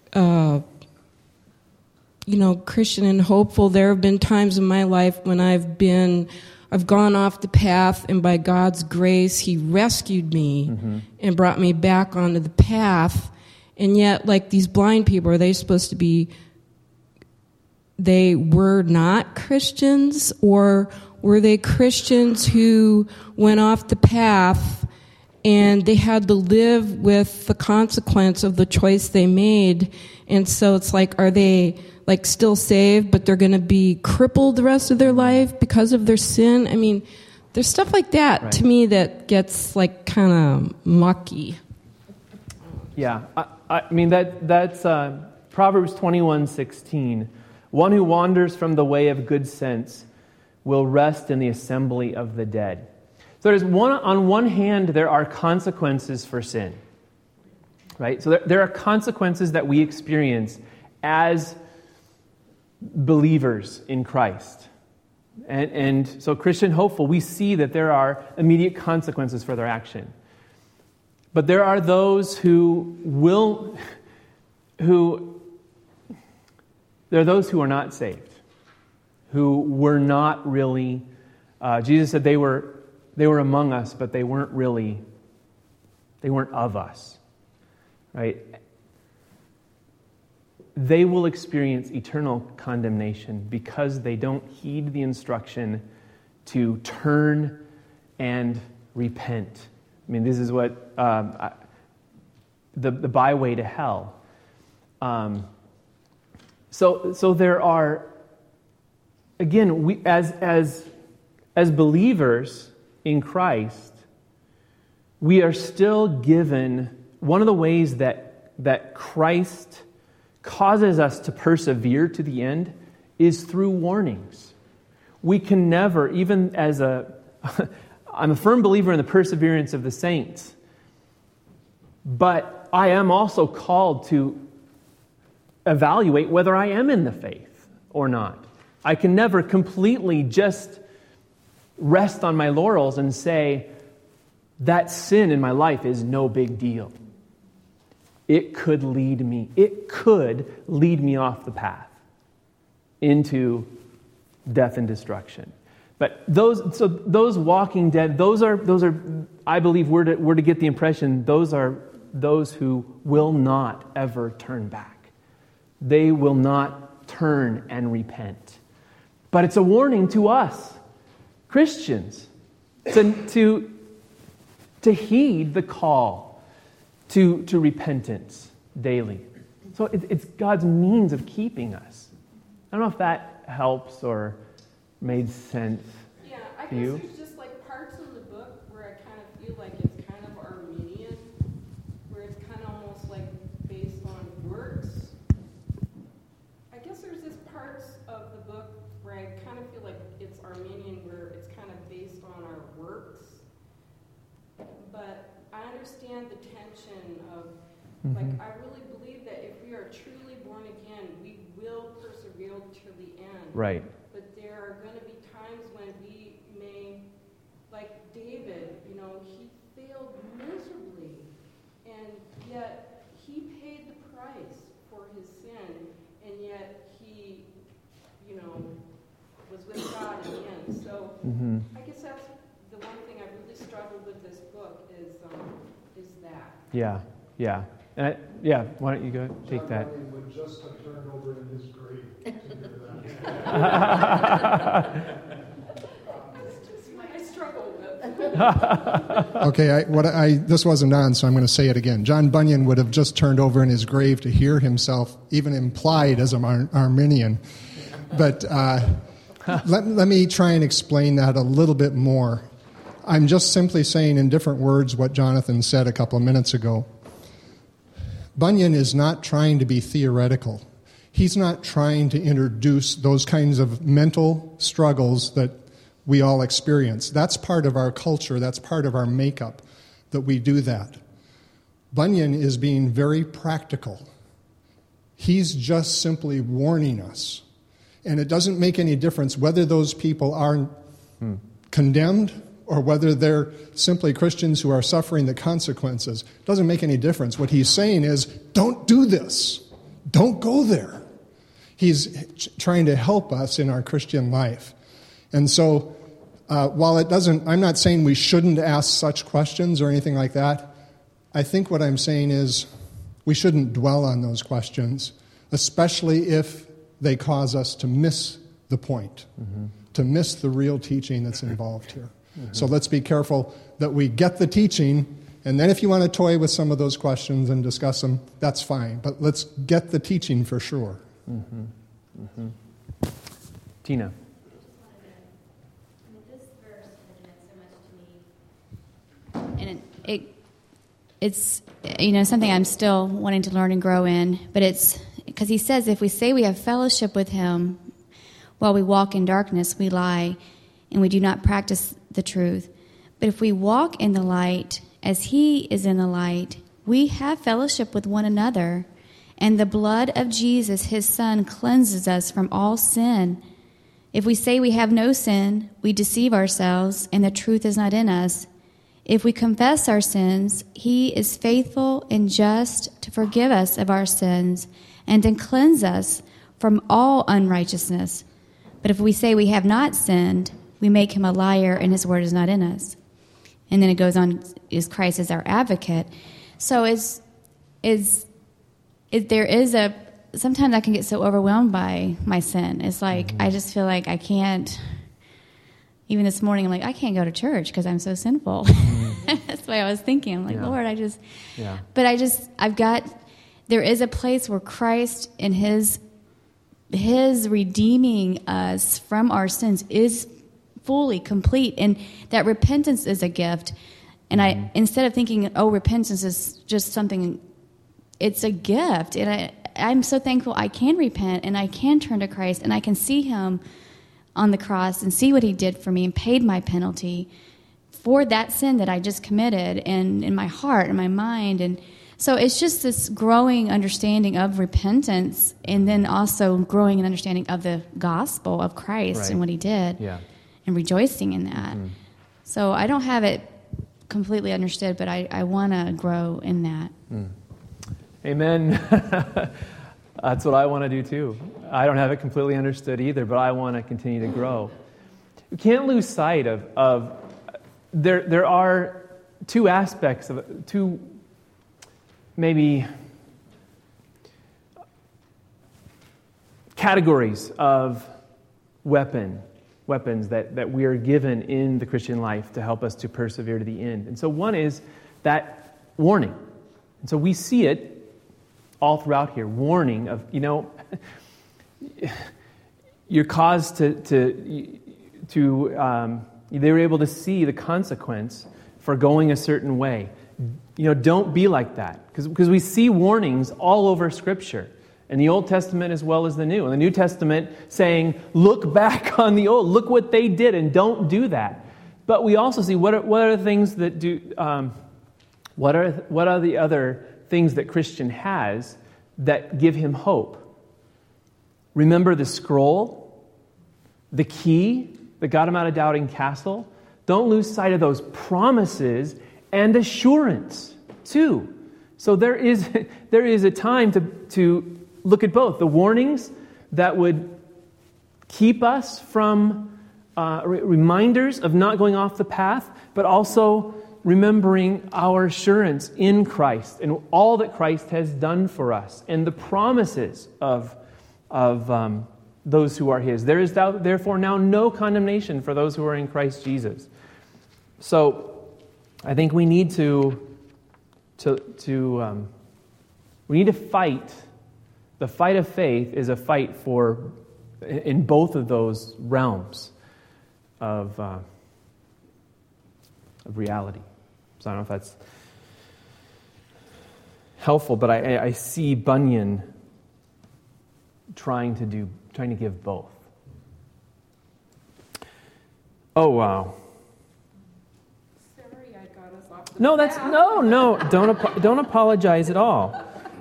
Christian and hopeful. There have been times in my life when I've gone off the path, and by God's grace, He rescued me and brought me back onto the path. And yet, like these blind people, are they supposed to be, they were not Christians, or were they Christians who went off the path and they had to live with the consequence of the choice they made? And so it's like, are they like still saved, but they're going to be crippled the rest of their life because of their sin? I mean, there's stuff like that to me that gets like kind of mucky. Yeah, I mean that's Proverbs 21:16. One who wanders from the way of good sense will rest in the assembly of the dead. So on one hand, there are consequences for sin, right? So there are consequences that we experience as believers in Christ. And so Christian hopeful, we see that there are immediate consequences for their action. But there are those who are not saved, who were not really, Jesus said they were among us, but they weren't of us, right? They will experience eternal condemnation because they don't heed the instruction to turn and repent. I mean, this is what the byway to hell. So there are, again, we as believers in Christ, we are still given one of the ways that Christ causes us to persevere to the end is through warnings. We can never, even as I'm a firm believer in the perseverance of the saints, but I am also called to evaluate whether I am in the faith or not. I can never completely just rest on my laurels and say, that sin in my life is no big deal. It could lead me off the path into death and destruction. But those walking dead, those are I believe we're to get the impression those are those who will not ever turn back. They will not turn and repent. But it's a warning to us, Christians, to heed the call to repentance daily. So it's God's means of keeping us. I don't know if that helps or made sense to you. Yeah, I guess there's just like parts of the book where I kind of feel like it's kind of Arminian, where it's kind of almost like based on works. I guess there's this parts of the book where I kind of feel like it's Arminian, where it's kind of based on our works. But I understand the tension of, like, I really believe that if we are truly born again, we will persevere to the end. Right. But there are going to be times when we may, like David, he failed miserably, and yet he paid the price for his sin, and yet he, was with God in the end. So I guess that's the one thing I really struggled with this book is that. Yeah. Why don't you go take that? John Bunyan would just have turned over in his grave to hear that. Okay, this wasn't on, so I'm going to say it again. John Bunyan would have just turned over in his grave to hear himself even implied as an Arminian. But let me try and explain that a little bit more. I'm just simply saying in different words what Jonathan said a couple of minutes ago. Bunyan is not trying to be theoretical. He's not trying to introduce those kinds of mental struggles that we all experience. That's part of our culture. That's part of our makeup, that we do that. Bunyan is being very practical. He's just simply warning us. And it doesn't make any difference whether those people are condemned or whether they're simply Christians who are suffering the consequences. It doesn't make any difference. What he's saying is, don't do this. Don't go there. He's trying to help us in our Christian life. And so, while it doesn't, I'm not saying we shouldn't ask such questions or anything like that. I think what I'm saying is we shouldn't dwell on those questions, especially if they cause us to miss the point, to miss the real teaching that's involved here. So let's be careful that we get the teaching, and then if you want to toy with some of those questions and discuss them, that's fine. But let's get the teaching for sure. Tina. This verse has meant so much to me. And it's something I'm still wanting to learn and grow in. But it's because he says if we say we have fellowship with him while we walk in darkness, we lie and we do not practice the truth. But if we walk in the light as he is in the light, we have fellowship with one another. And the blood of Jesus, his son, cleanses us from all sin. If we say we have no sin, we deceive ourselves, and the truth is not in us. If we confess our sins, he is faithful and just to forgive us of our sins and to cleanse us from all unrighteousness. But if we say we have not sinned, we make him a liar, and his word is not in us. And then it goes on, is Christ as our advocate. So sometimes I can get so overwhelmed by my sin. It's like, I just feel like I can't, even this morning, I'm like, I can't go to church because I'm so sinful. That's the way I was thinking. I'm like, Lord, there is a place where Christ and his redeeming us from our sins is fully complete, and that repentance is a gift. And instead of thinking, repentance is just something, it's a gift. And I'm so thankful I can repent and I can turn to Christ and I can see him on the cross and see what he did for me and paid my penalty for that sin that I just committed and in my heart and my mind. And so it's just this growing understanding of repentance, and then also growing an understanding of the gospel of Christ and what he did, and rejoicing in that. So I don't have it completely understood, but I want to grow in that. Amen. That's what I want to do too. I don't have it completely understood either, but I want to continue to grow. We can't lose sight of there are two aspects of it, two maybe categories of weapons that we are given in the Christian life to help us to persevere to the end. And so one is that warning. And so we see it all throughout here, warning of, you're caused to they were able to see the consequence for going a certain way. Don't be like that. Because we see warnings all over Scripture, in the Old Testament as well as the New. In the New Testament saying, look back on the Old, look what they did, and don't do that. But we also see what are the things that do, what are the other things that Christian has that give him hope. Remember the scroll, the key that got him out of Doubting Castle. Don't lose sight of those promises and assurance too. So there is a time to look at both. The warnings that would keep us from reminders of not going off the path, but also remembering our assurance in Christ and all that Christ has done for us and the promises of those who are His. There is therefore now no condemnation for those who are in Christ Jesus. So I think we need to fight. The fight of faith is a fight in both of those realms of reality. So I don't know if that's helpful, but I see Bunyan trying to give both. Oh wow! Sorry, I got us off the No, that's no. Don't apologize at all.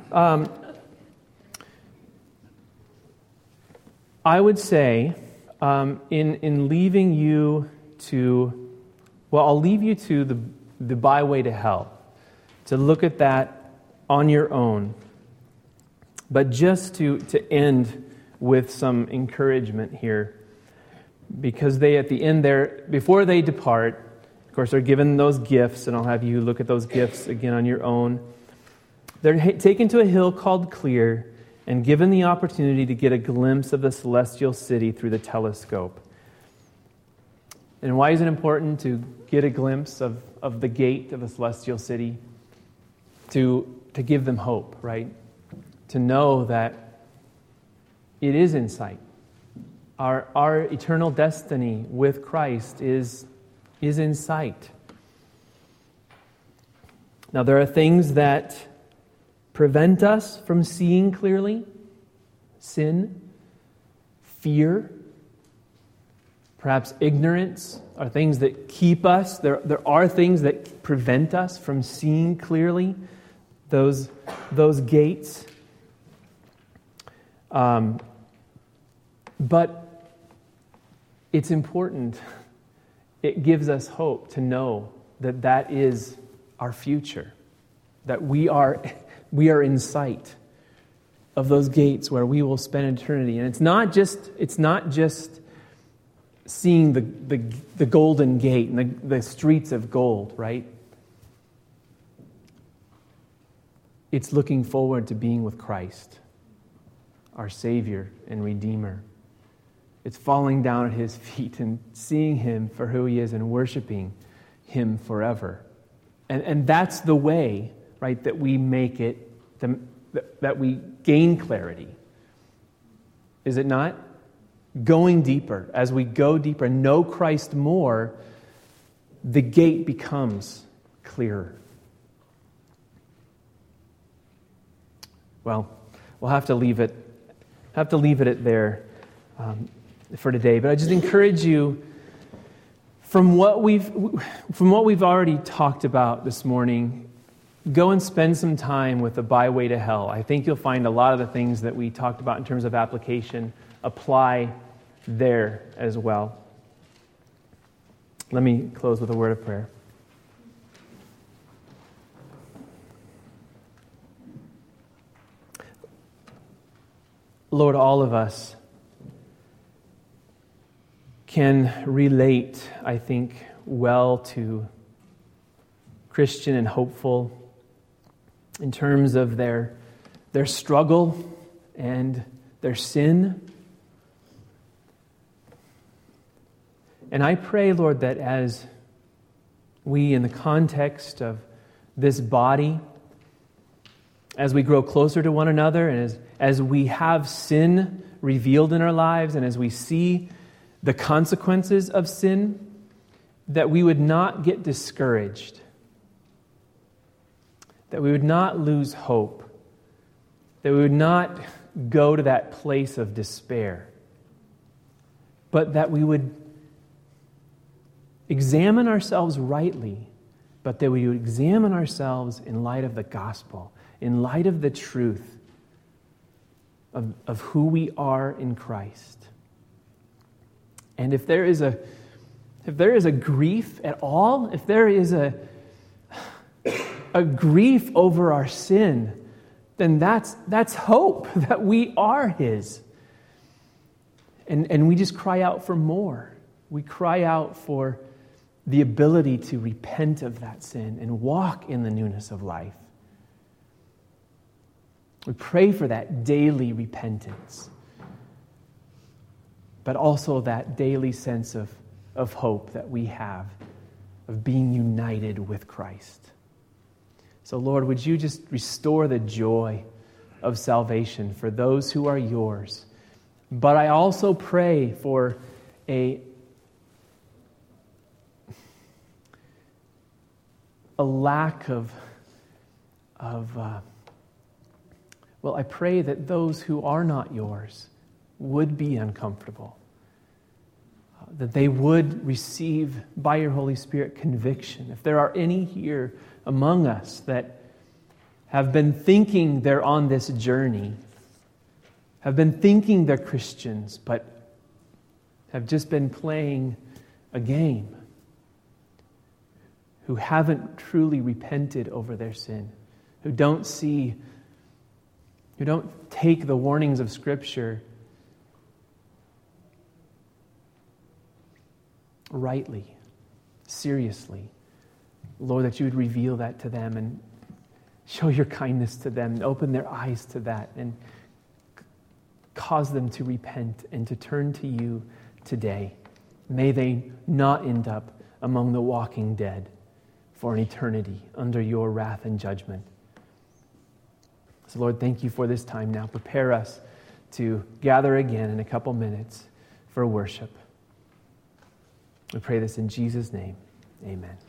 I would say, in leaving you to, well, I'll leave you to the byway to hell, to look at that on your own. But just to end with some encouragement here, because they at the end there, before they depart, of course, they're given those gifts, and I'll have you look at those gifts again on your own. They're taken to a hill called Clear and given the opportunity to get a glimpse of the celestial city through the telescope. And why is it important to get a glimpse of the gate of the celestial city? To give them hope, right? To know that it is in sight. Our eternal destiny with Christ is in sight. Now, there are things that prevent us from seeing clearly. Sin, fear, perhaps ignorance are things that keep us. There are things that prevent us from seeing clearly those gates. But it's important. It gives us hope to know that is our future, that we are in sight of those gates where we will spend eternity. And it's not just seeing the golden gate and the streets of gold, right? It's looking forward to being with Christ, our Savior and Redeemer. It's falling down at His feet and seeing Him for who He is and worshiping Him forever. And that's the way, right, that we make it, that we gain clarity. Is it not? Going deeper. As we go deeper and know Christ more, the gate becomes clearer. Well, we'll have to leave it there for today. But I just encourage you, from what we've already talked about this morning, go and spend some time with the byway to hell. I think you'll find a lot of the things that we talked about in terms of application apply there as well. Let me close with a word of prayer. Lord, all of us can relate, I think, well to Christian and hopeful in terms of their struggle and their sin. And I pray, Lord, that as we, in the context of this body, as we grow closer to one another and as we have sin revealed in our lives and as we see the consequences of sin, that we would not get discouraged, that we would not lose hope, that we would not go to that place of despair, but that we would examine ourselves rightly, but that we would examine ourselves in light of the gospel, in light of the truth of who we are in Christ. And if there is a grief at all, if there is a grief over our sin, then that's hope that we are His. And we just cry out for more. We cry out for the ability to repent of that sin and walk in the newness of life. We pray for that daily repentance, but also that daily sense of hope that we have of being united with Christ. So, Lord, would you just restore the joy of salvation for those who are yours? But I also pray for a lack of I pray that those who are not yours would be uncomfortable, that they would receive by your Holy Spirit conviction. If there are any here among us that have been thinking they're on this journey, have been thinking they're Christians, but have just been playing a game, who haven't truly repented over their sin, who don't take the warnings of Scripture rightly, seriously. Lord, that you would reveal that to them and show your kindness to them and open their eyes to that and cause them to repent and to turn to you today. May they not end up among the walking dead for an eternity under your wrath and judgment. So, Lord, thank you for this time now. Prepare us to gather again in a couple minutes for worship. We pray this in Jesus' name. Amen.